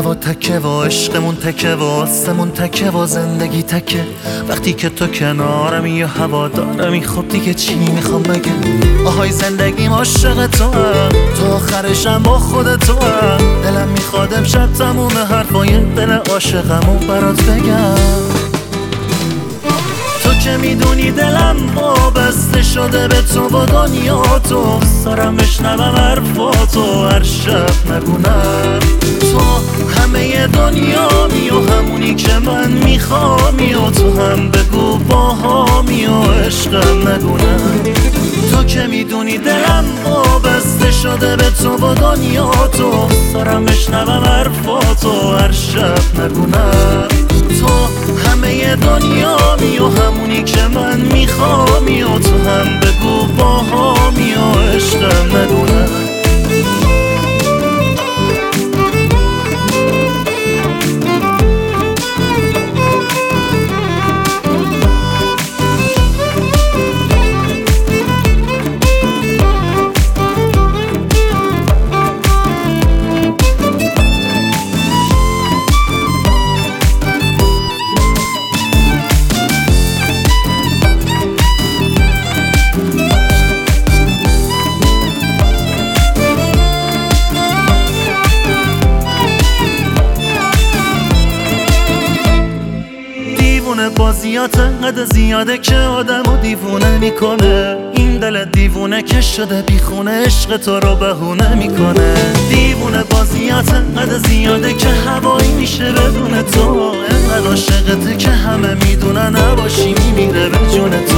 هوا تکه و عشقمون تکه و آسمون تکه و زندگی تکه. وقتی که تو کنارمی یا هوا دارمی خب دیگه چی میخوام بگم؟ آهای زندگیم عاشق تو هم، تا آخرشم با خود تو هم. دلم میخواد امشب تموم حرفای دل عاشقمو برات بگم. تو که میدونی دلم وابسته شده به تو و دنیا تو. سارم بشنوم حرفاتو هر شب نگونم. تو همه دنیامی و همونی که من میخوامی و تو هم بگو باهامی و عشقم نگونم. تو که میدونی دلم وابسته شده به تو و دنیا تو. سارم بشنوم حرفاتو هر شب نگونم. تو همه دنیامی و همونی که من میخوامی و تو هم بگو باهامی و عشقم نگونم. بازیات انقدر زیاده که آدمو دیوونه میکنه. این دل دیوونه که شده بیخونه عشق تو رو بهونه میکنه. دیوونه بازیات انقدر زیاده که هوایی میشه بدون تو. انقدر عاشقته که همه میدونن نباشی میمیره به جون تو.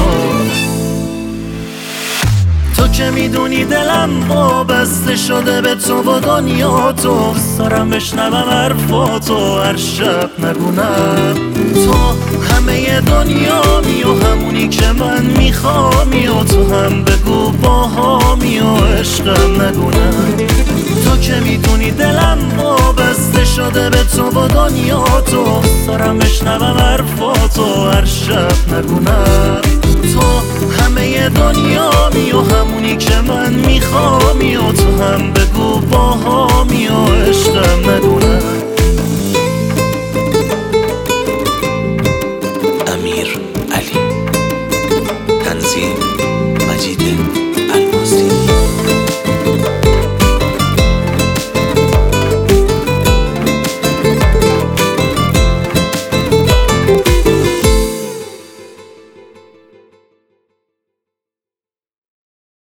تو که میدونی دلم وابسته شده به تو و دنیا تو. سارم بشنوم حرفاتو هر شب نگونم. تو همه دنیامی و همونی که من میخوامی و تو هم بگو باهامی و عشقم نگونم. تو که میدونی دلم وابسته شده به تو و دنیا تو. سارم بشنوم حرفاتو هر شب نگونم. تو همه دنیامی و همونی که من میخوامی و تو